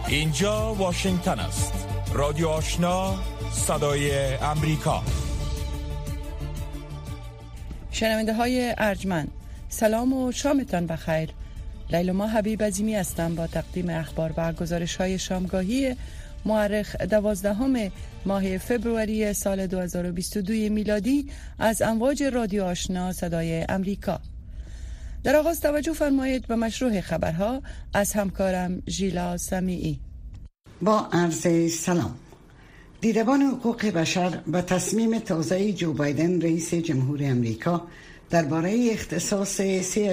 اینجا واشنگتن است. رادیو آشنا، صدای امریکا. شنونده های ارجمند، سلام و شامتان بخیر. لیلا حبیب عظیمی هستم با تقدیم اخبار و گزارش های شامگاهی مورخ 12 ماه فبروری سال 2022 میلادی از امواج رادیو آشنا صدای امریکا. در آغاز توجه فرمایید به مشروع خبرها از همکارم ژیلا سمیعی. با عرض سلام. دیدبان حقوق بشر به تصمیم تازه جو بایدن رئیس جمهور امریکا درباره اختصاص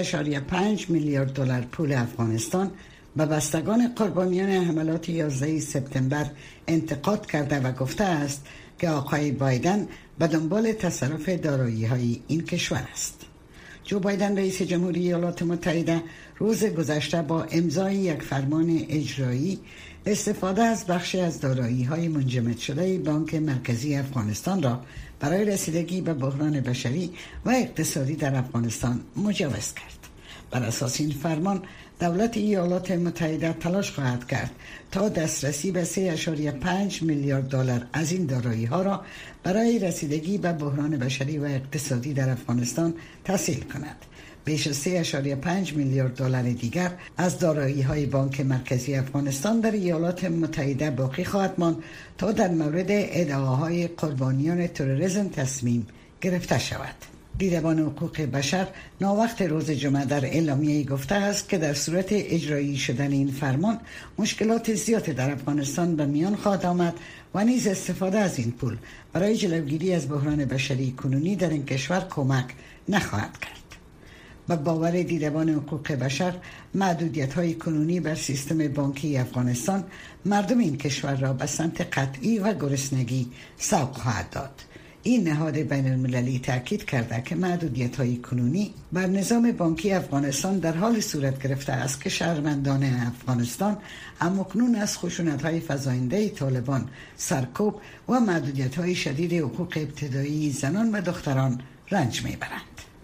3.5 میلیارد دلار پول افغانستان به بستگان قربانیان حملات 11 سپتامبر انتقاد کرده و گفته است که آقای بایدن به دنبال تصرف دارایی‌های این کشور است. جو بایدن رئیس جمهوری ایالات متحده روز گذشته با امضای یک فرمان اجرایی استفاده از بخشی از دارایی‌های منجمد شده بانک مرکزی افغانستان را برای رسیدگی به بحران بشری و اقتصادی در افغانستان مجوز کرد. بر اساس این فرمان دولت ایالات متحده تلاش خواهد کرد تا دسترسی به 3.5 میلیارد دلار از این دارایی‌ها را برای رسیدگی به بحران بشری و اقتصادی در افغانستان تسهیل کند. بیش از 3.5 میلیارد دلار دیگر از دارایی‌های بانک مرکزی افغانستان در ایالات متحده باقی خواهد ماند تا در مورد ادعاهای قربانیان تروریسم تصمیم گرفته شود. دیدبان حقوق بشر ناوقت روز جمعه در اعلامیه‌ای گفته است که در صورت اجرایی شدن این فرمان مشکلات زیادی در افغانستان به میان خواهد آمد و نیز استفاده از این پول برای جلوگیری از بحران بشری کنونی در این کشور کمک نخواهد کرد. با باور دیدبان حقوق بشر محدودیت‌های کنونی بر سیستم بانکی افغانستان مردم این کشور را به سمت قطعی و گرسنگی سوق خواهد داد. این نهاد بین المللی تاکید کرده که محدودیت‌های کنونی بر نظام بانکی افغانستان در حال صورت گرفته است که شهروندان افغانستان همکنون از خشونت‌های فزاینده طالبان سرکوب و محدودیت‌های شدید حقوق ابتدایی زنان و دختران رنج می‌برند.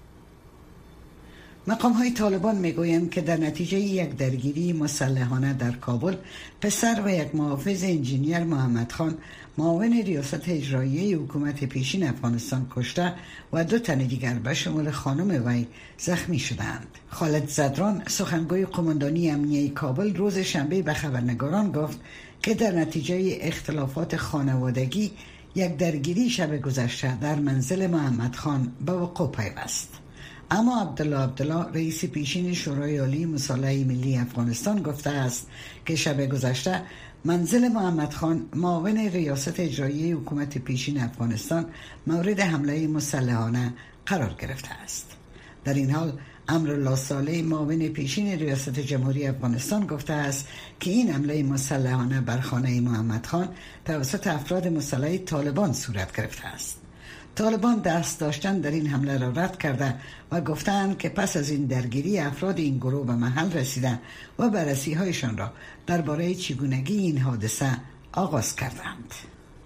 مقام‌های طالبان میگویند که در نتیجه یک درگیری مسلحانه در کابل پسر و یک محافظ انجینیر محمد خان معاون ریاست اجرایی حکومت پیشین افغانستان کشته و 2 تن دیگر به شمول خانم وی زخمی شدند. خالد زدران سخنگوی قماندانی امنیه کابل روز شنبه به خبرنگاران گفت که در نتیجه اختلافات خانوادگی یک درگیری شب گذشته در منزل محمد خان به وقوع پیوست. اما عبدالله رئیس پیشین شورای عالی مصالحه ملی افغانستان گفته است که شب گذشته منزل محمد خان معاون ریاست اجرایی حکومت پیشین افغانستان مورد حمله مسلحانه قرار گرفته است. در این حال امرالله صالح معاون پیشین ریاست جمهوری افغانستان گفته است که این حمله مسلحانه بر خانه محمد خان توسط افراد مسلح طالبان صورت گرفته است. طالبان دست داشتن در این حمله را رد کرده و گفتند که پس از این درگیری افراد این گروه به محل رسیده و بررسی هایشان را درباره چگونگی این حادثه آغاز کردند.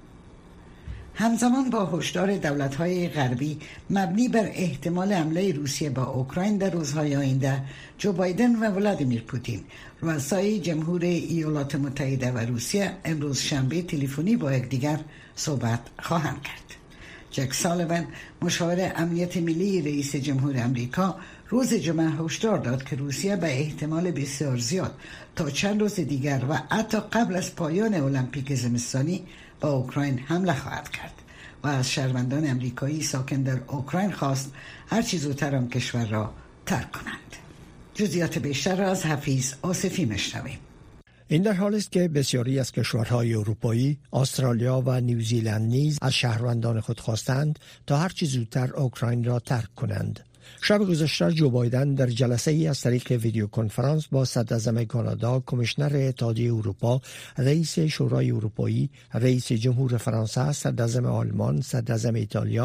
همزمان با هشدار دولت‌های غربی مبنی بر احتمال حمله روسیه با اوکراین در روزهای آینده، جو بایدن و ولادیمیر پوتین رؤسای جمهور ایالات متحده و روسیه امروز شنبه تلفنی با یکدیگر صحبت خواهند کرد. جک سالیوان مشاور امنیت ملی رئیس جمهور امریکا روز جمعه هشدار داد که روسیه به احتمال بسیار زیاد تا چند روز دیگر و حتی قبل از پایان المپیک زمستانی با اوکراین حمله خواهد کرد و از شهروندان امریکایی ساکن در اوکراین خواست هرچی زودتر آن کشور را ترک کنند. جزئیات بیشتر را از حفیظ آصفی میشنویم. این در حالی است که بسیاری از کشورهای اروپایی، استرالیا و نیوزیلند نیز از شهروندان خود خواستند تا هرچی زودتر اوکراین را ترک کنند. شب گذشته جو بایدن در جلسه ای از طریق ویدیو کنفرانس با صدراعظم کانادا، کمیشنر اتحادیه اروپا، رئیس شورای اروپایی، رئیس جمهور فرانسه، صدراعظم آلمان، صدراعظم ایتالیا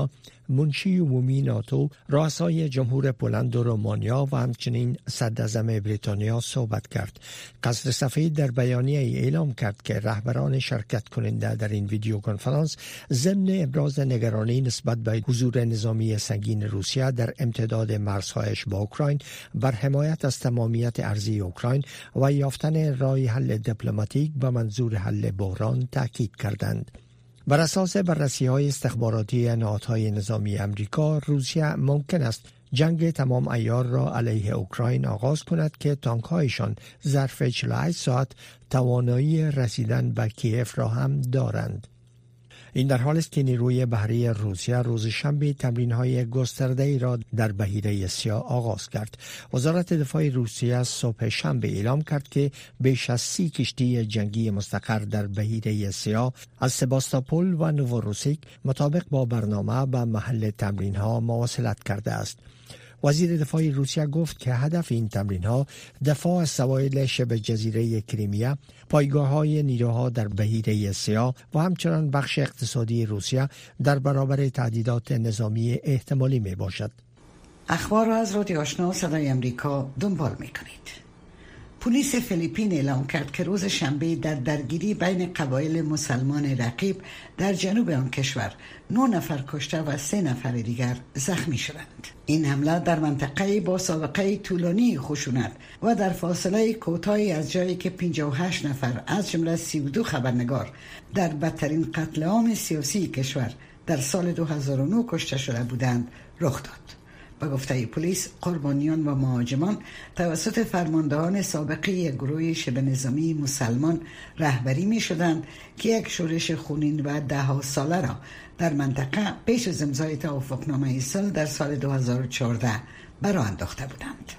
منشی عمومی ناتو، رؤسای جمهور پولند و رومانیا و همچنین صدراعظم بریتانیا صحبت کرد. قصر سفید در بیانیه اعلام کرد که رهبران شرکت کننده در این ویدیو کنفرانس ضمن ابراز نگرانی نسبت به حضور نظامی سنگین روسیه در امتداد مرزهایش با اوکراین بر حمایت از تمامیت ارضی اوکراین و یافتن راه حل دیپلماتیک به منظور حل بحران تاکید کردند. بر اساس بررسی‌های استخباراتی نهادهای نظامی امریکا، روسیه ممکن است جنگ تمام عیار را علیه اوکراین آغاز کند که تانک‌هایشان ظرف 48 ساعت توانایی رسیدن به کیف را هم دارند. این در حالی است که نیروی بحری روسیه روز شنبه تمرین‌های گسترده‌ای را در بحیره سیاه آغاز کرد. وزارت دفاع روسیه صبح شنبه اعلام کرد که بیش از 30 کشتی جنگی مستقر در بحیره سیاه از سباستاپول و نووروسیک مطابق با برنامه به محل تمرین‌ها مواصلت کرده است. وزیر دفاع روسیه گفت که هدف این تمرین‌ها دفاع از سواحل شبه جزیره کریمیا، پایگاه‌های نیروها در بحیره سیاه و همچنان بخش اقتصادی روسیه در برابر تهدیدات نظامی احتمالی میباشد. اخبار را از رادیو آشنا صدای امریکا دنبال میکنید. پلیس فیلیپین اعلام کرد که روز شنبه در درگیری بین قبایل مسلمان رقیب در جنوب آن کشور 9 نفر کشته و 3 نفر دیگر زخمی شدند. این حمله در منطقه با سابقه طولانی خشونت و در فاصله کوتاهی از جایی که 58 نفر از جمله 32 خبرنگار در بدترین قتل عام سیاسی کشور در سال 2009 کشته شده بودند رخ داد. به گفته پلیس، قربانیان و مهاجمان توسط فرماندهان سابقه گروه شبه نظامی مسلمان رهبری می شدند که یک شورش خونین و 10 ساله را در منطقه پیش از امضای توافقنامه صلح در سال 2014 برآ انداخته بودند.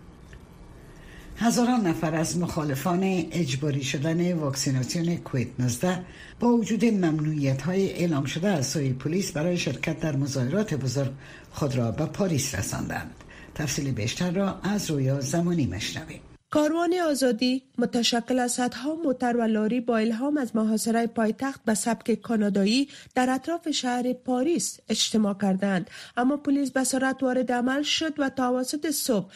هزاران نفر از مخالفان اجباری شدن واکسیناسیون کووید 19 با وجود ممنوعیت‌های اعلام شده از سوی پلیس برای شرکت در مظاهرات بزرگ خود را به پاریس رساندند. تفصیل بیشتر را از رویا زمانی مشنویم. کاروان آزادی متشکل از صدها موتر و لاری با الهام از محاصره پایتخت به سبک کانادایی در اطراف شهر پاریس اجتماع کردند، اما پلیس به سرعت وارد عمل شد و تا اواسط صبح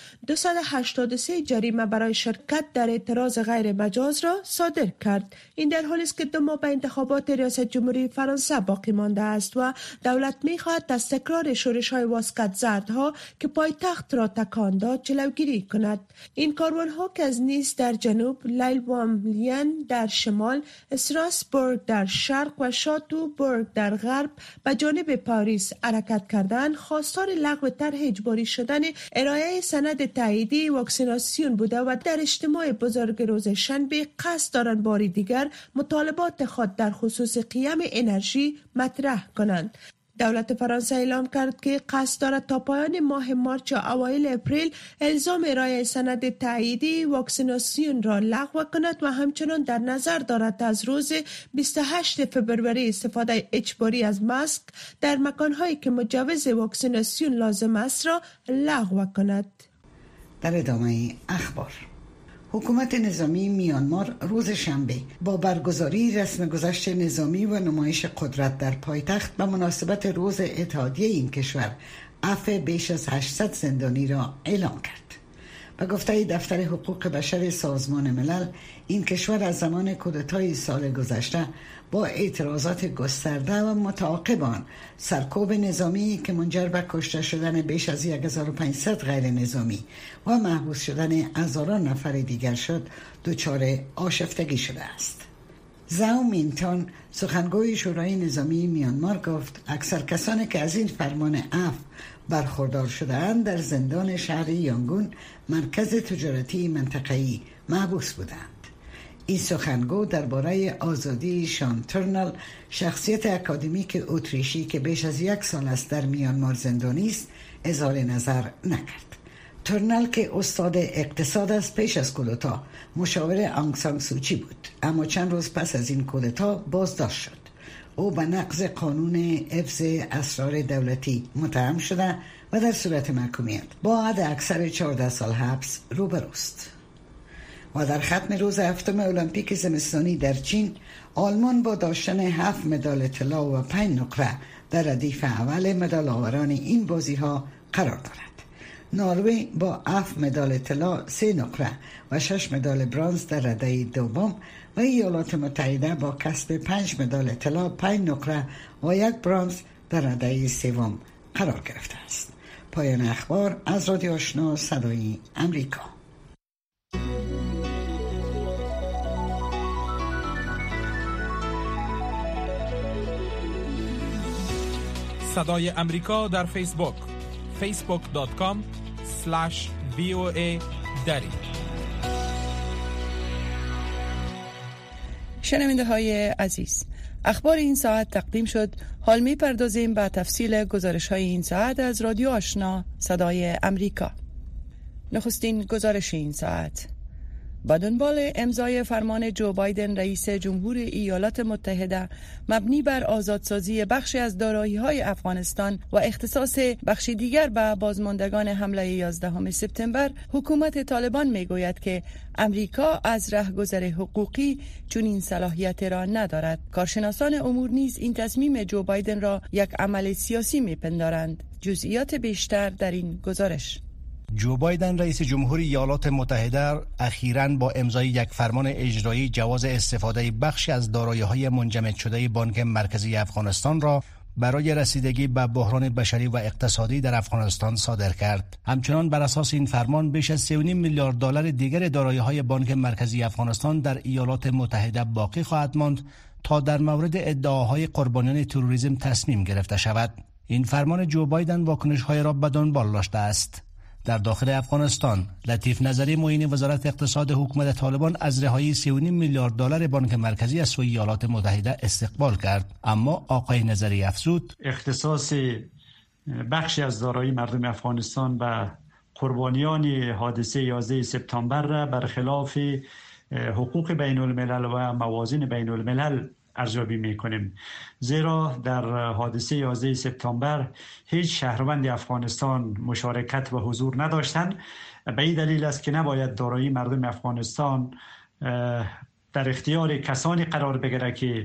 283 جریمه برای شرکت در اعتراض غیر مجاز را صادر کرد. این در حالی است که 2 ماه به انتخابات ریاست جمهوری فرانسه باقی مانده است و دولت می‌خواهد از تکرار شورش‌های واسکت زردها که پایتخت را تکان داد جلوگیری کند. این کاروان‌ها که از نیس در جنوب، لیل-و-ملین در شمال، استراسبورگ در شرق و شاتوبورگ در غرب به جانب پاریس حرکت کردند، خواستار لغو طرح اجباری شدن ارائه سند تاییدی واکسیناسیون بوده و در اجتماع بزرگ روز شنبه قصد دارند باری دیگر مطالبات خود در خصوص قیم انرژی مطرح کنند. دولت فرانسه اعلام کرد که قصد دارد تا پایان ماه مارچ یا اوایل اپریل الزام ارائه سند تاییدی واکسیناسیون را لغو کند و همچنان در نظر دارد از روز 28 فبروری استفاده اجباری از ماسک در مکانهایی که مجوز واکسیناسیون لازم است را لغو کند. در ادامه اخبار، حکومت نظامی میانمار روز شنبه با برگزاری رسم گذشت نظامی و نمایش قدرت در پایتخت به مناسبت روز اتحادیه این کشور عفو بیش از 800 زندانی را اعلام کرد. به گفته دفتر حقوق بشر سازمان ملل، این کشور از زمان کودتای سال گذشته با اعتراضات گسترده و متعاقب آن سرکوب نظامی که منجر به کشته شدن بیش از 1500 غیر نظامی و محبوس شدن هزاران نفر دیگر شد، دچار آشفتگی شده است. زاو مینتون، سخنگوی شورای نظامی میانمار، گفت اکثر کسانی که از این فرمان عفو برخوردار شده‌اند در زندان شهر یانگون، مرکز تجارتی منطقه‌ای، محبوس بودند. این سخنگو درباره آزادی شان تورنال، شخصیت اکادمیک اتریشی که بیش از 1 سال است در میانمار زندانی است، اظهار نظر نکرد. تورنال که استاد اقتصاد است، پیش از کودتا مشاور آنگ سان سوچی بود، اما چند روز پس از این کودتا بازداشت شد. او به نقض قانون حفظ اسرار دولتی متهم شده و در صورت محکومیت با حد اکثر 14 سال حبس روبروست. و در ختم روز 7 المپیک زمستانی در چین، آلمان با داشتن 7 مدال طلا و 5 نقره در ردیف اول مدال آوران این بازی ها قرار دارد. نروژ با 7 مدال طلا 3 نقره و 6 مدال برنز در رده دوم و ایالات متحده با کسب 5 مدال طلا 5 نقره و 1 برنز در رده سوم قرار گرفته است. پایان اخبار از رادیو آشنا صدای امریکا. صدای امریکا در فیسبوک facebook.com/VOA دری. شنونده های عزیز، اخبار این ساعت تقدیم شد. حال می پردازیم به تفصیل گزارش های این ساعت از رادیو آشنا صدای امریکا. نخستین گزارش این ساعت: با دنبال امضای فرمان جو بایدن رئیس جمهور ایالات متحده مبنی بر آزادسازی بخشی از دارایی‌های افغانستان و اختصاص بخشی دیگر به بازماندگان حمله 11 سپتامبر، حکومت طالبان میگوید که امریکا از رهگذر حقوقی چنین صلاحیت را ندارد. کارشناسان امور نیز این تصمیم جو بایدن را یک عمل سیاسی میپندارند. جزئیات بیشتر در این گزارش. جو بایدن رئیس جمهور ایالات متحده اخیراً با امضای یک فرمان اجرایی جواز استفاده بخشی از دارایی‌های منجمد شده بانک مرکزی افغانستان را برای رسیدگی به بحران بشری و اقتصادی در افغانستان صادر کرد. همچنان بر اساس این فرمان بیش از 3.5 میلیارد دلار دیگر دارایی‌های بانک مرکزی افغانستان در ایالات متحده باقی خواهد ماند تا در مورد ادعاهای قربانیان تروریسم تصمیم گرفته شود. این فرمان جو بایدن واکنش‌های را به دنبال داشته است. در داخل افغانستان، لطیف نظری معین وزارت اقتصاد حکومت طالبان از رهایی 3.5 میلیارد دلار بانک مرکزی از سوی ایالات متحده استقبال کرد، اما آقای نظری افزود اختصاص بخشی از دارایی مردم افغانستان به قربانیان حادثه 11 سپتامبر را برخلاف حقوق بین الملل و موازین بین الملل ارزیابی میکنیم، زیرا در حادثه 11 سپتامبر هیچ شهروند افغانستان مشارکت و حضور نداشتند. به این دلیل است که نباید دارایی مردم افغانستان در اختیار کسانی قرار بگیره که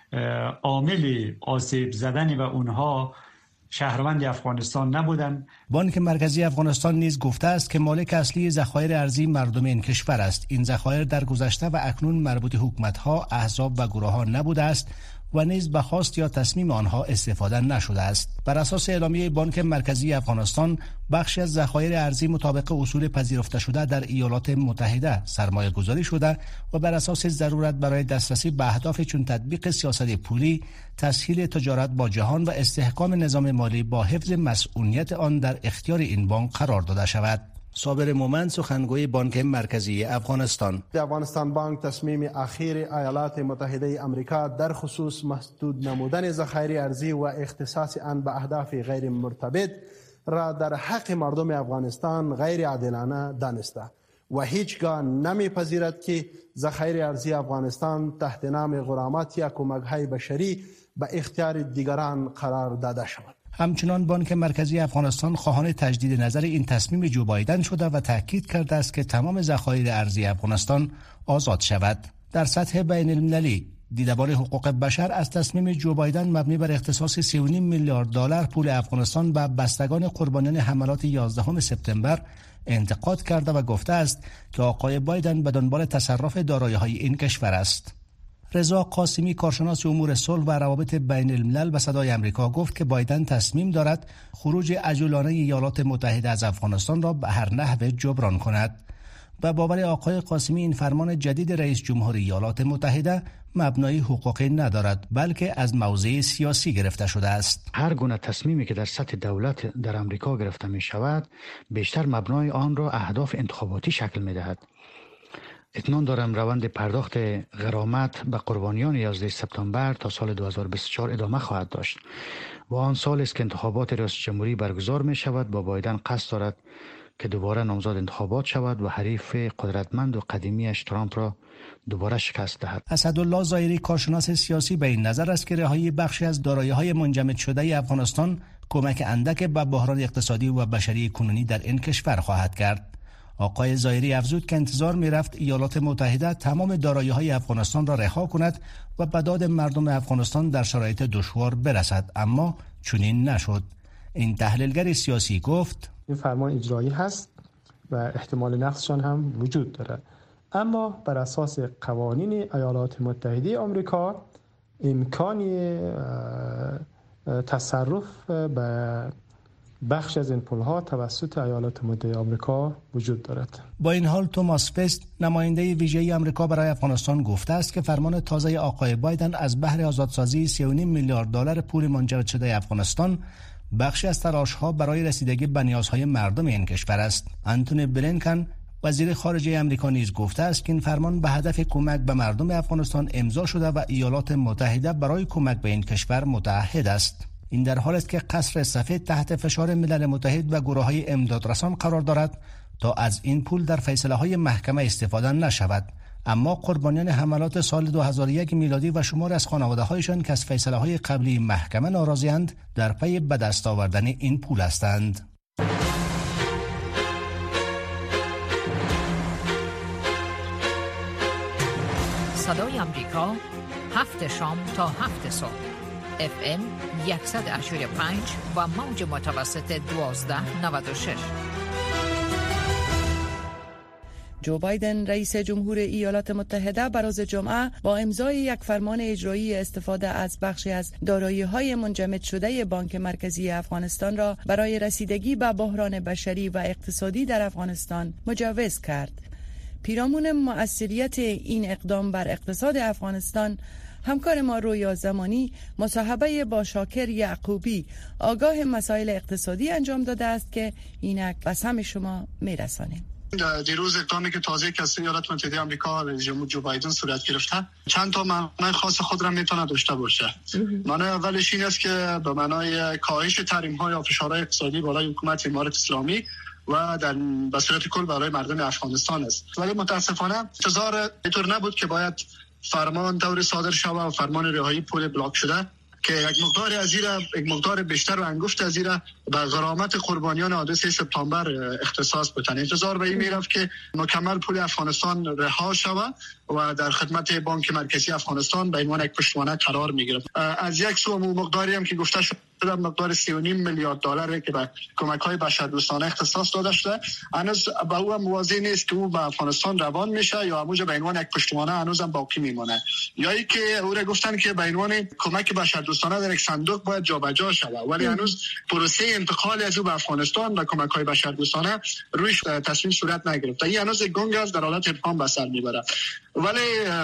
عامل آسیب زدن و اونها شهروند افغانستان نبودند. بانک مرکزی افغانستان نیز گفته است که مالک اصلی ذخایر ارزی مردم این کشور است. این ذخایر در گذشته و اکنون مربوط حکومت‌ها، احزاب و گروه‌ها نبوده است و نیز به خواست یا تصمیم آنها استفاده نشده است. بر اساس اعلامیه بانک مرکزی افغانستان، بخشی از ذخایر ارزی مطابق اصول پذیرفته شده در ایالات متحده سرمایه گذاری شده و بر اساس ضرورت برای دسترسی به اهداف چون تطبیق سیاست پولی، تسهیل تجارت با جهان و استحکام نظام مالی با حفظ مسئولیت آن در اختیار این بانک قرار داده شود. صابر مومند، سخنگوی بانک مرکزی افغانستان: افغانستان بانک تصمیم اخیر ایالات متحده آمریکا در خصوص محدود نمودن ذخایر ارزی و اختصاص آن به اهداف غیر مرتبط را در حق مردم افغانستان غیر عادلانه دانسته و هیچگاه نمیپذیرد که ذخایر ارزی افغانستان تحت نام غرامت یا کمک‌های بشری به اختیار دیگران قرار داده شود. همچنان بانک مرکزی افغانستان خواهان تجدید نظر این تصمیم جو بایدن شده و تاکید کرده است که تمام ذخایر ارزی افغانستان آزاد شود. در سطح بین المللی، دیدبان حقوق بشر از تصمیم جو بایدن مبنی بر اختصاص 3.5 میلیارد دلار پول افغانستان به بستگان قربانیان حملات 11 سپتامبر انتقاد کرده و گفته است که آقای بایدن به دنبال تصرف دارایی‌های این کشور است. رضا قاسمی، کارشناس امور صلح و روابط بین الملل، به صدای امریکا گفت که بایدن تصمیم دارد خروج عجولانه ایالات متحده از افغانستان را به هر نحو جبران کند. به باور آقای قاسمی، این فرمان جدید رئیس جمهور ایالات متحده مبنای حقوقی ندارد، بلکه از موضع سیاسی گرفته شده است. هر گونه تصمیمی که در سطح دولت در امریکا گرفته می شود، بیشتر مبنای آن را اهداف انتخاباتی شکل می دهد. اطمینان دارم روند پرداخت غرامت به قربانیان 11 سپتامبر تا سال 2024 ادامه خواهد داشت و آن سال است که انتخابات ریاست جمهوری برگزار می شود. با بایدن قصد دارد که دوباره نامزد انتخابات شود و حریف قدرتمند و قدیمیش ترامپ را دوباره شکست دهد. اسدالله ظاهری، کارشناس سیاسی، به این نظر است که رهایی بخشی از دارایی‌های منجمد شده افغانستان کمک اندک به بحران اقتصادی و بشری کنونی در این کشور خواهد کرد. آقای ظاهری افزود که انتظار می‌رفت ایالات متحده تمام دارایی‌های افغانستان را رها کند و به داد مردم افغانستان در شرایط دشوار برسد، اما چنین نشد. این تحلیلگر سیاسی گفت این فرمان اجرایی هست و احتمال نقضشان هم وجود دارد، اما بر اساس قوانین ایالات متحده آمریکا امکانی تصرف به بخش از این پل‌ها توسط ایالات متحده آمریکا وجود دارد. با این حال توماس فست، نماینده ویژه آمریکا برای افغانستان، گفته است که فرمان تازه آقای بایدن از بهر آزادسازی 3.5 میلیارد دلار پول منجمد شده افغانستان بخشی از تلاش‌ها برای رسیدگی به نیازهای مردم این کشور است. آنتونی بلینکن، وزیر خارجه آمریکا، نیز گفته است که این فرمان به هدف کمک به مردم افغانستان امضا شده و ایالات متحده برای کمک به این کشور متعهد است. این در حالی است که قصر سفید تحت فشار ملل متحد و گروه‌های امدادرسان قرار دارد تا از این پول در فیصله‌های محکمه استفاده نشود. اما قربانیان حملات سال 2001 میلادی و شمار از خانواده‌هایشان که از فیصله‌های قبلی محکمه ناراضی‌اند در پی به دست آوردن این پول هستند. صدای آمریکا، 7 شام تا 7 صبح. FM 100.5 و موج متوسط 1296. جو بایدن رئیس جمهور ایالات متحده بر روز جمعه با امضای یک فرمان اجرایی استفاده از بخشی از دارایی‌های منجمد شده بانک مرکزی افغانستان را برای رسیدگی به بحران بشری و اقتصادی در افغانستان مجوز کرد. پیرامون مؤثریت این اقدام بر اقتصاد افغانستان، همکار ما رویا زمانی مصاحبه با شاکر یعقوبی آگاه مسائل اقتصادی انجام داده است که اینک به سمع شما میرسانیم. دیروز اقدامی که تازه از ایالات متحده آمریکا رئیس جمهور جو بایدن صورت گرفته چند تا معنای خاص خود را میتونه داشته باشه. معنای اولش این است که به معنای کاهش تحریم‌ها یا فشارهای اقتصادی بالای حکومت امارات اسلامی و در به صورت کل برای مردم افغانستان است. ولی متاسفانه انتظار اینطور نبود که باید فرمان دور صادر شود و فرمان رهایی پول بلاک شده که یک مقدار از یک مقدار بیشتر و انگشت از به غرامت قربانیان حادثه سپتامبر اختصاص بتن. انتظار به این میرفت که مکمل پول افغانستان رها شود و در خدمت بانک مرکزی افغانستان به عنوان یک پشتوانه قرار میگرفت. از یک سو مقداری هم که گفته شد مقدار 3.5 میلیارد دلار که به کمک‌های بشردوستانه اختصاص داده شده، هنوز به او موازی نیست که او به افغانستان روان میشه یا همونجا به عنوان یک پشتوانه هنوز هم باقی میمونه، یا ای که او را گفتن که به عنوان کمک بشردوستانه در یک صندوق باید جابجا شود، ولی هنوز پروسه انتقال از او به افغانستان و کمک‌های بشردوستانه روش تصمیم صورت نگرفته. این هنوز گنگ است، در حالت ابهام به سر میبره. ولی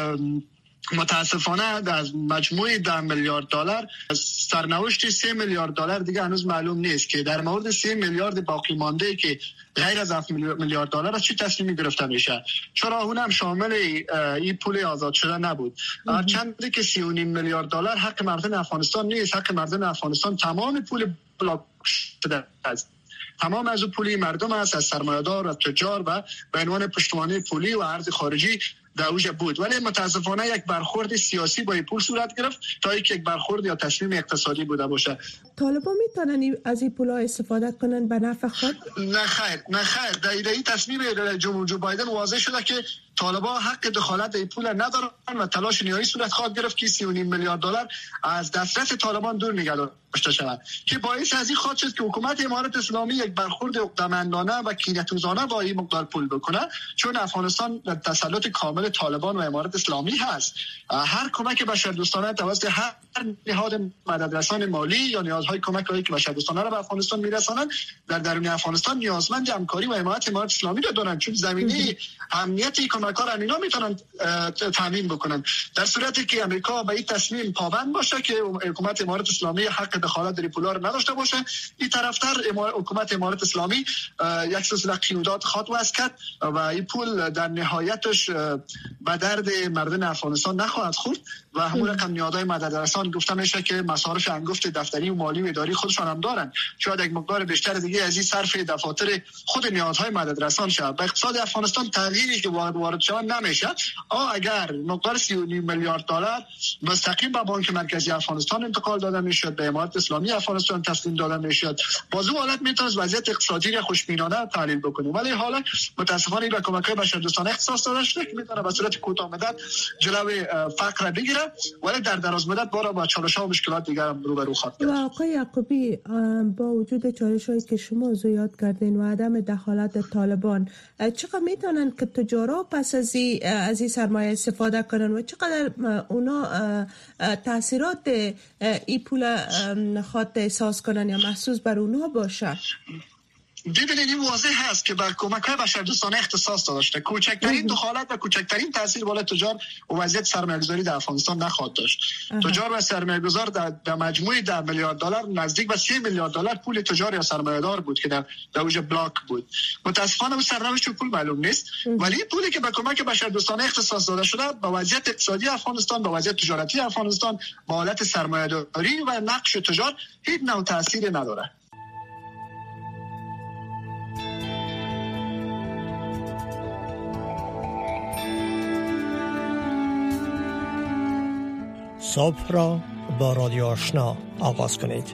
متاسفانه از مجموع 10 میلیارد دلار سرنوشت 3 میلیارد دلار دیگه هنوز معلوم نیست که در مورد 3 میلیارد باقی مانده که غیر از 7 میلیارد دلار چه تصمیمی گرفته میشه، چرا اونم شامل این پول آزاد شده نبود. چندی که 3.5 میلیارد دلار حق مردم افغانستان نیست، حق مردم افغانستان تمام پول بلاک شده است. تمام از پولی مردم است، از سرمایه‌دار و تجار و به عنوان پشتوانه پولی و ارز خارجی در اوج بود. ولی متاسفانه یک برخورد سیاسی با این پول صورت گرفت تا اینکه یک برخورد یا تصمیم اقتصادی بوده باشه. طالبان میتونن از این پول‌ها استفاده کنن به نفع خود؟ نه خیر. در این تصمیم جمهور جو بایدن واضح شده که طالبان حق دخالت در این پول ندارن و تلاش نهایی صورت خواهد گرفت که 3.5 میلیارد دلار از دسترس طالبان دور نگه داشته شود، که باعث از این خواهد شد که حکومت امارات اسلامی یک برخورد عقده‌مندانه و کینه‌توزانه با این مقدار پول بکنه، چون افغانستان در تسلط کامل طالبان و امارات اسلامی هست. هر کمک بشردوستانه توسط هر نهاد مددرسان مالی یا نیازهای کمک که بشردوستانه را به افغانستان میرسانند در درون افغانستان نیازمند همکاری و حمایت امارات اسلامی را دارند، چون زمینه امنیت کمک‌ها را اینا میتونن تامین بکنن. در صورتی که امریکا به این تصمیم پابند باشه که حکومت امارات اسلامی حق دخالت در پولا را نداشته باشه، این طرفدار حکومت امارات اسلامی یک سلسله قیودات خواهد وضع کرد و این پول در نهایتش به درد مردم افغانستان نخواهد خورد و همون رقم نیازهای مددرسان گفته میشه که مصارف انگفت دفتری و مالی و اداری خودشان هم دارن، شاید یک مقدار بیشتر دیگه از این صرف دفاتر خود نیازهای مددرسان شود. به اقتصاد افغانستان تغییری که وارد شود نمیشه اگر مقدار 3.5 میلیارد دلار مستقیم به بانک مرکزی افغانستان انتقال داده میشد، به امارات اسلامی افغانستان تسلیم داده میشد. باز اون حالت میتونه وضعیت اقتصادی را خوشبینانه تحلیل بکنیم، ولی حالا متاسفانه این کمک‌های بشردوستانه اختصاص داده شده که میتونه به صورت کوتاه مدت جلوی فقر بگیره، ولی در دراز مدت با چالش‌ها و مشکلات دیگر هم روبرو خواهد بود. آقای یعقوبی، با وجود چالش‌هایی که شما زیاد کردین و عدم دخالت طالبان، چقدر میتونن که تجارا پس از این سرمایه استفاده کنن و چقدر اونا تاثیرات این پول خواهد احساس کنن یا محسوس بر اونا باشه؟ ببینید این واضح هست که بر کمک‌های بشردوستانه اختصاص داشته. کوچکترین دخالت و کوچکترین تاثیر بالای تجار و وضعیت سرمایه‌گذاری در افغانستان نخواهد داشت. تجار و سرمایه‌گذار در مجموعی $10 میلیارد نزدیک به $3 میلیارد پول تجار یا سرمایه‌دار بود که در اوج بلاک بود. متأسفانه اون سرنوشت پول معلوم نیست، ولی پولی که به کمک بشردوستانه اختصاص داده شده به وضعیت اقتصادی افغانستان، به وضعیت تجارتی افغانستان، به حالت سرمایه‌داری و نقش تجار هیچ نوع تأثیری نداره. صبح را با رادیو آشنا آغاز کنید.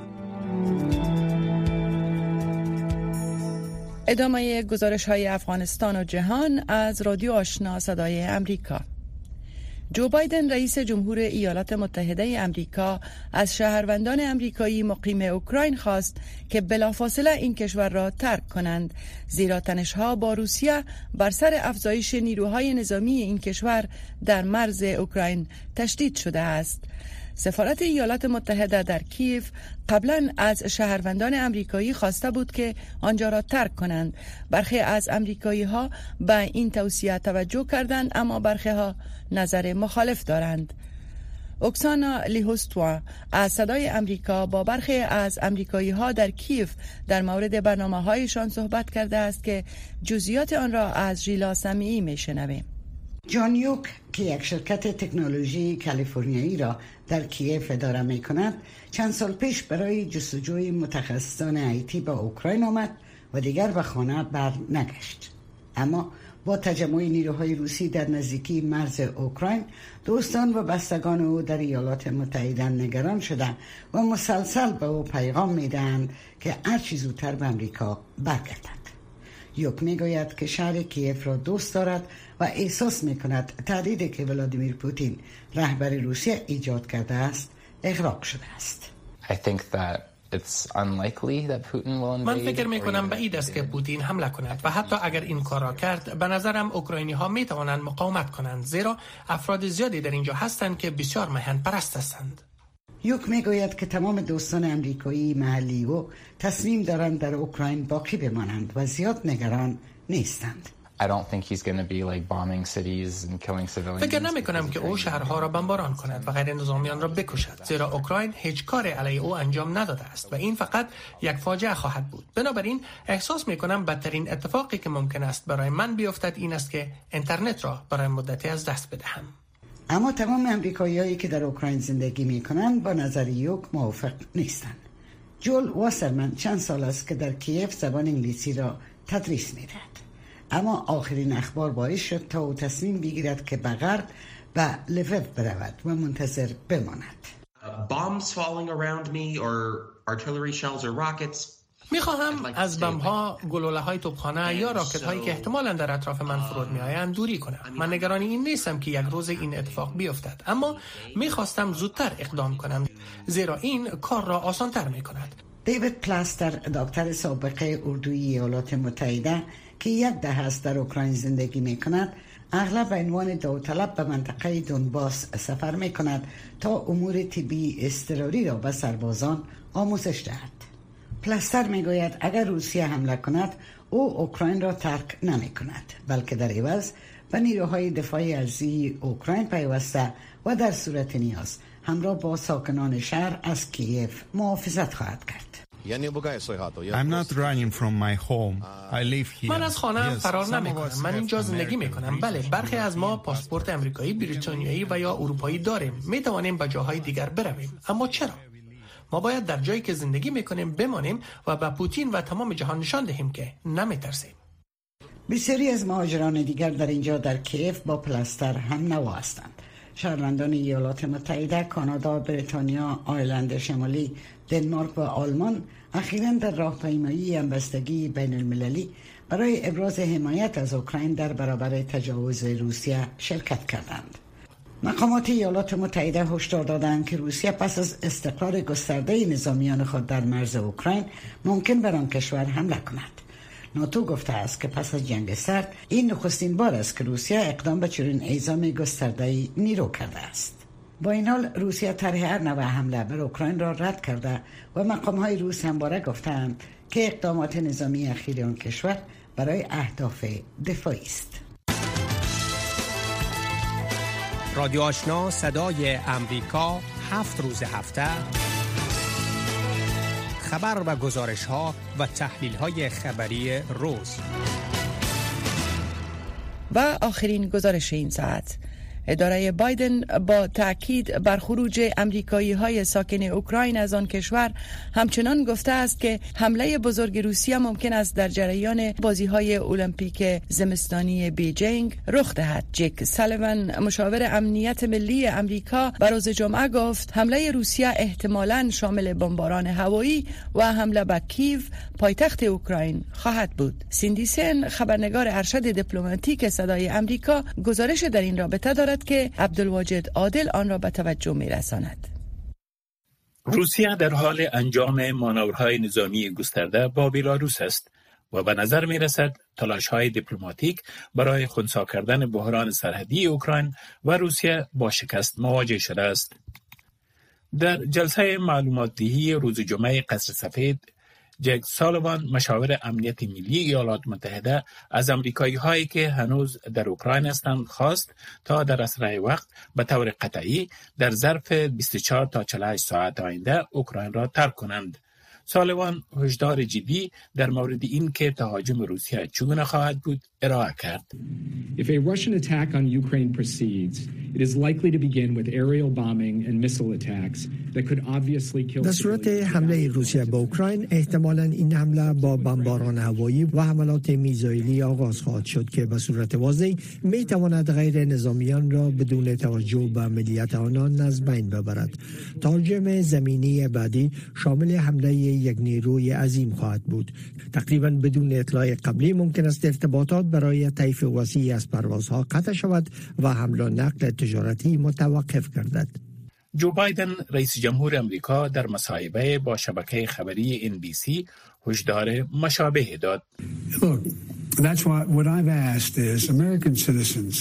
ادامه گزارش‌های افغانستان و جهان از رادیو آشنا صدای امریکا. جو بایدن رئیس جمهور ایالات متحده امریکا از شهروندان امریکایی مقیم اوکراین خواست که بلافاصله این کشور را ترک کنند، زیرا تنش‌ها با روسیه بر سر افزایش نیروهای نظامی این کشور در مرز اوکراین تشدید شده است. سفارت ایالات متحده در کیف قبلا از شهروندان امریکایی خواسته بود که آنجا را ترک کنند. برخی از امریکایی ها به این توصیه توجه کردند، اما برخی ها نظر مخالف دارند. اوکسانا لیهوستوا از صدای امریکا با برخی از امریکایی ها در کیف در مورد برنامه هایشان صحبت کرده است که جزئیات آن را از ژیلا سمیعی میشنویم. جان یوک که یک شرکت تکنولوژی کالیفرنیایی را در کیف اداره می کند، چند سال پیش برای جستجوی متخصصان آیتی به اوکراین آمد و دیگر به خانه بر نگشت. اما با تجمع نیروهای روسی در نزدیکی مرز اوکراین، دوستان و بستگان او در ایالات متحده نگران شده و مسلسل به او پیغام می دهند که هرچی زودتر به امریکا برگردد. یوک می گوید که شهر کیف را دوست دارد و احساس می کند تهدیدی که ولادیمیر پوتین رهبر روسیه ایجاد کرده است اغراق شده است. من فکر می کنم بعید است که پوتین حمله کند و حتی اگر این کار را کرد، به نظرم اوکراینی ها می توانند مقاومت کنند، زیرا افراد زیادی در اینجا هستند که بسیار میهن پرست هستند. یوک می گوید که تمام دوستان امریکایی محلی و تصمیم دارند در اوکراین باقی بمانند و زیاد نگران نیستند. فکر نمی کنم که او شهرها را بمباران کند و غیر نظامیان را بکشد، زیرا اوکراین هیچ کار علیه او انجام نداده است و این فقط یک فاجعه خواهد بود. بنابراین احساس می کنم بدترین اتفاقی که ممکن است برای من بیفتد این است که اینترنت را برای مدتی از دست بدهم. اما تمام امریکایی‌هایی که در اوکراین زندگی می‌کنند با نظر یوک موافق نیستند. جول واسرمن چند سال است که در کیف زبان انگلیسی را تدریس می‌دهد. اما آخرین اخبار باعث شد تا او تصمیم بگیرد که به غرب و لوو برود و منتظر بماند. Bombs falling around me or artillery shells or rockets. میخواهم از بمب‌ها، گلوله‌های توپخانه یا راکت‌هایی که احتمالاً در اطراف من فرود می‌آیند دوری کنم. من نگران این نیستم که یک روز این اتفاق بیفتد، اما میخواستم زودتر اقدام کنم، زیرا این کار را آسان‌تر می‌کند. دیوید پلاستر، دکتر سابق اردوی ایالات متحده که یک دهه است در اوکراین زندگی می‌کند، اغلب به عنوان داوطلب به منطقه دونباس سفر می‌کند تا امور طبی اضطراری را به سربازان آموزش دهد. پلاستر میگوید اگر روسیه حمله کند، او اوکراین را ترک نمی کند، بلکه در عوض به نیروهای دفاعی ارضی اوکراین پیوسته و در صورت نیاز همراه با ساکنان شهر از کیف محافظت خواهد کرد. من از خانه فرار نمی کنم. من اینجا زندگی می کنم. بله، برخی از ما پاسپورت امریکایی، بریتانیایی و یا اروپایی داریم. می توانیم به جاهای دیگر برویم. اما چرا؟ ما باید در جایی که زندگی میکنیم بمانیم و به پوتین و تمام جهان نشان دهیم که نمیترسیم. بسیاری از مهاجران دیگر در اینجا در کیف با پلاستر هم نوا هستند. شهروندان ایالات متحده، کانادا، بریتانیا، آیرلند شمالی، دنمارک و آلمان اخیراً در راهپیمایی همبستگی بین المللی برای ابراز حمایت از اوکراین در برابر تجاوز روسیه شرکت کردند. مقامات ایالات متحده هشدار دادند که روسیه پس از استقرار گسترده نظامیان خود در مرز اوکراین ممکن بر آن کشور حمله کند. ناتو گفته است که پس از جنگ سرد این نخستین بار است که روسیه اقدام به چنین اعزام گسترده نیرو کرده است. با این حال روسیه طرح هر نوع حمله بر اوکراین را رد کرده و مقام‌های روس همواره گفتند که اقدامات نظامی اخیر آن کشور برای اهداف دفاعی است. رادیو آشنا صدای امریکا 7 روز هفته خبر و گزارش ها و تحلیل های خبری روز و آخرین گزارش این ساعت. اداره بایدن با تأکید بر خروج امریکایی‌های ساکن اوکراین از آن کشور همچنان گفته است که حمله بزرگ روسیه ممکن است در جریان بازی‌های المپیک زمستانی بیجینگ رخ دهد. جک سالیوان مشاور امنیت ملی امریکا بر روز جمعه گفت حمله روسیه احتمالاً شامل بمباران هوایی و حمله به کیو پایتخت اوکراین خواهد بود. سیندی سن خبرنگار ارشد دیپلماتیک صدای امریکا گزارش در این رابطه دارد که عبدالواجد عادل آن را به توجه می‌رساند. روسیه در حال انجام مانورهای نظامی گسترده با بلاروس است و به نظر می‌رسد تلاش‌های دیپلماتیک برای خنثی کردن بحران سرحدی اوکراین و روسیه با شکست مواجه شده است. در جلسه معلومات دهی روز جمعه قصر سفید، جک سالیوان مشاور امنیت ملی ایالات متحده از امریکایی‌هایی که هنوز در اوکراین هستند خواست تا در اسرع وقت به طور قطعی در ظرف 24 تا 48 ساعت آینده اوکراین را ترک کنند. سالیوان هشدار جدی در مورد این که تهاجم روسیه چگونه خواهد بود ارائه کرد. If a Russian attack on Ukraine proceeds, it is likely to begin with aerial bombing and missile attacks that could obviously kill. در صورت حمله روسیه به اوکراین احتمالاً این حمله با بمباران هوایی و حملات میزایلی آغاز خواهد شد که به صورت واضح می تواند غیر نظامیان را بدون توجه به ملیت آنان از بین ببرد. تهاجم زمینی بعدی شامل حمله یک نیروی عظیم خواهد بود. تقریباً بدون اطلاع قبلی ممکن است ارتباطات برای طیف وسیعی از پروازها قطع شود و حمل و نقل تجارتی متوقف گردد. جو بایدن رئیس جمهور امریکا در مصاحبه با شبکه خبری NBC هشدار مشابه داد. Look, that's what I've asked is American citizens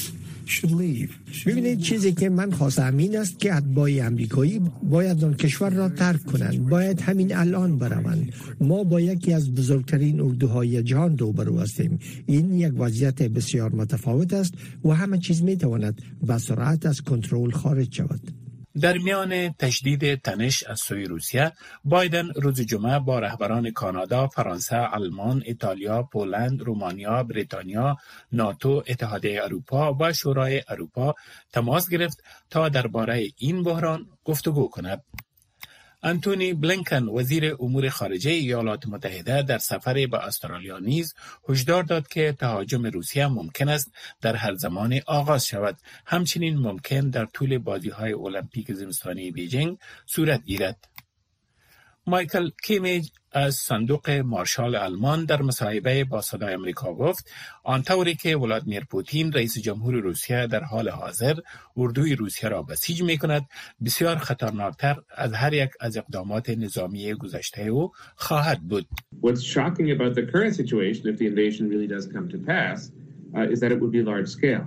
ببینید چیزی که من خواستم این است که اتباع امریکایی باید آن کشور را ترک کنند، باید همین الان بروند. ما با یکی از بزرگترین اردوهای جهان روبرو هستیم. این یک وضعیت بسیار متفاوت است و همه چیز می تواند به سرعت از کنترل خارج شود. در میان تشدید تنش از سوی روسیه، بایدن روز جمعه با رهبران کانادا، فرانسه، آلمان، ایتالیا، پولند، رومانیا، بریتانیا، ناتو، اتحادیه اروپا و شورای اروپا تماس گرفت تا درباره این بحران گفتگو کند. انتونی بلینکن وزیر امور خارجه ایالات متحده در سفر به استرالیا نیز هشدار داد که تهاجم روسیه ممکن است در هر زمان آغاز شود، همچنین ممکن در طول بازی‌های المپیک زمستانی بیجینگ صورت گیرد. مایکل کیمیج از صندوق مارشال آلمان در مصاحبه با صدای آمریکا گفت آنطوری که ولادیمیر پوتین رئیس جمهور روسیه در حال حاضر اردوی روسیه را بسیج می‌کند بسیار خطرناکتر از هر یک از اقدامات نظامی گذشته او خواهد بود. What's shocking about the current situation if the invasion really does come to pass is that it would be large scale.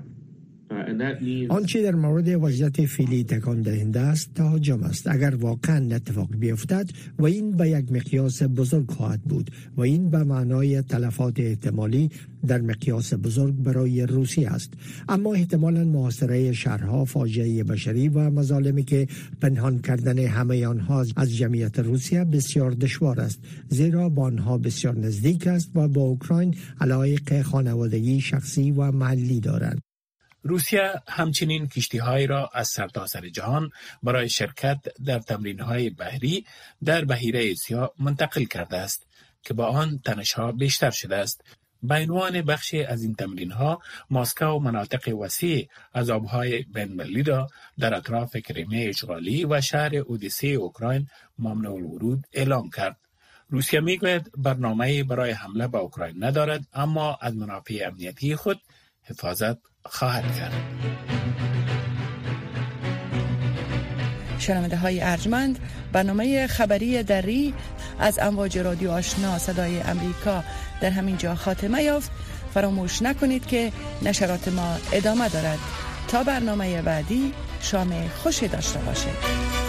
آنچه در مورد وضعیت فعلی تکان دهنده است تهاجم است. اگر واقعا اتفاق بیفتد و این به یک مقیاس بزرگ خواهد بود و این به معنای تلفات احتمالی در مقیاس بزرگ برای روسیه است. اما احتمالاً محاصره شهرها، فاجعه بشری و مظالمی که پنهان کردن همه آنها از جمعیت روسیه بسیار دشوار است، زیرا با آنها بسیار نزدیک است و با اوکراین علایق خانوادگی، شخصی و محلی دارند. روسیه همچنین کشتی‌هایی را از سرتاسر جهان برای شرکت در تمرین‌های بحری در بحیره آسیا منتقل کرده است که با آن تنش‌ها بیشتر شده است. به عنوان بخشی از این تمرین‌ها، مسکو و مناطق وسیع از آب‌های بین‌المللی را در اطراف کریمه اشغالی و شهر اودسه اوکراین ممنوع الورود اعلام کرد. روسیه می‌گوید برنامه‌ای برای حمله به اوکراین ندارد، اما از منافع امنیتی خود حفاظت خواهد کرد. شنونده های ارجمند، برنامه خبری دری از امواج رادیو آشنا صدای امریکا در همین جا خاتمه یافت. فراموش نکنید که نشرات ما ادامه دارد. تا برنامه بعدی شام خوشی داشته باشید.